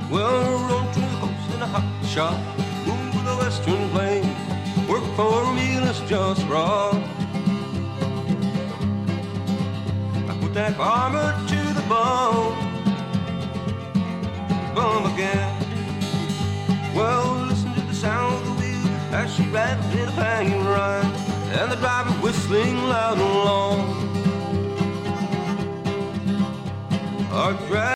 Well, run to the coast in a hot shot, move to the western plains, work for a meal that's just raw. I put that farmer to the bone again. Well, listen to the sound of the wheel as she rattles in a hanging rhyme, and the driver whistling loud and long. Our